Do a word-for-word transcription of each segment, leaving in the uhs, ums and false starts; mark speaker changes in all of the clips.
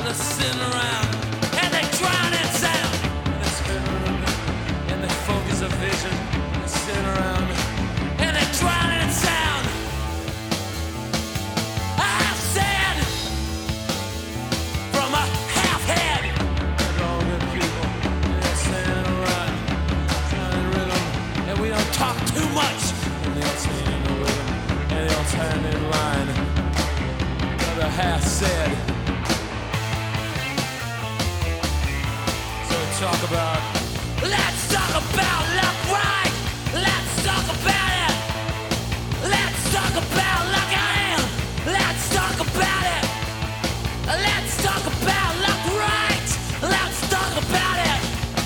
Speaker 1: they're sitting around and they drown in sound. They spin around and they focus a vision. They sit around and they drown in sound. I said from a half head. They're all good people. They're standing around, trying to rhythm, and we don't talk too much. And they all stand in the rhythm and they all stand in line. The half said. So talk about. Let's talk about luck, right? Let's talk about it. Let's talk about luck, I am. Let's talk about it. Let's talk about luck, right? Let's talk about it.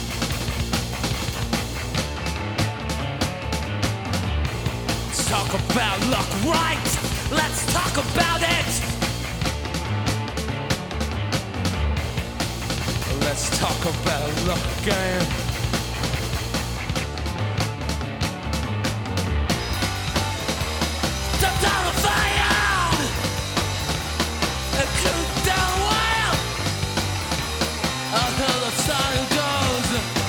Speaker 1: Let's talk about luck, right? Let's talk about it. Let's talk about luck again. Step down the fire, and cool down wild. Until the sun goes,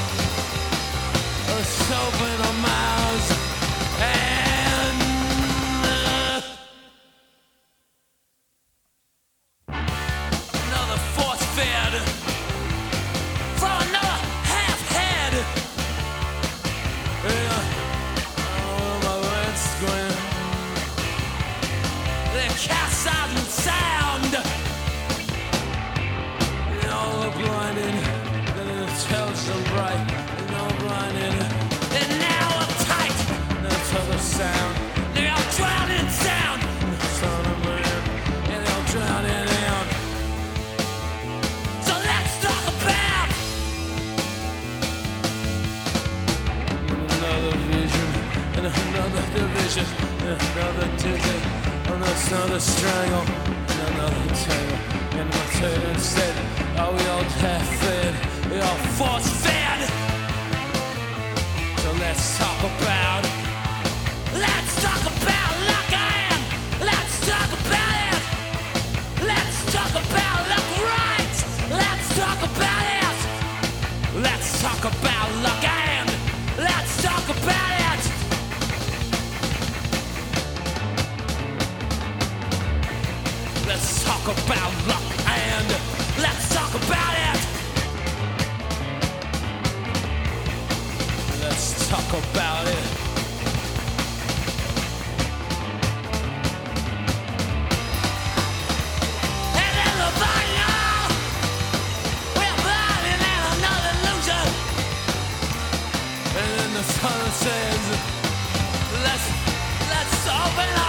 Speaker 1: let's open our mouths and uh, another force fed. For another half head. Yeah, oh, my rent's going. They're cast out in sound. They all are blinded. They're intelligent, bright. They're all blinded. They're now uptight. They're to the sound. They all drown in sound. The sound of man, and they all drown in sound. So let's talk about. Another vision, and another division, and another dizzy, and another strangle, and another tangle, and my tail instead. Are we all half fed? We all force fed. So let's talk about. Let's talk about luck and let's talk about it. Let's talk about luck, right? Let's talk about it. Let's talk about luck and let's talk about it. Let's talk about luck and let's talk about it. Let's talk about it. And everybody know we're blind in another illusion. And then the sun says, let's, let's open up.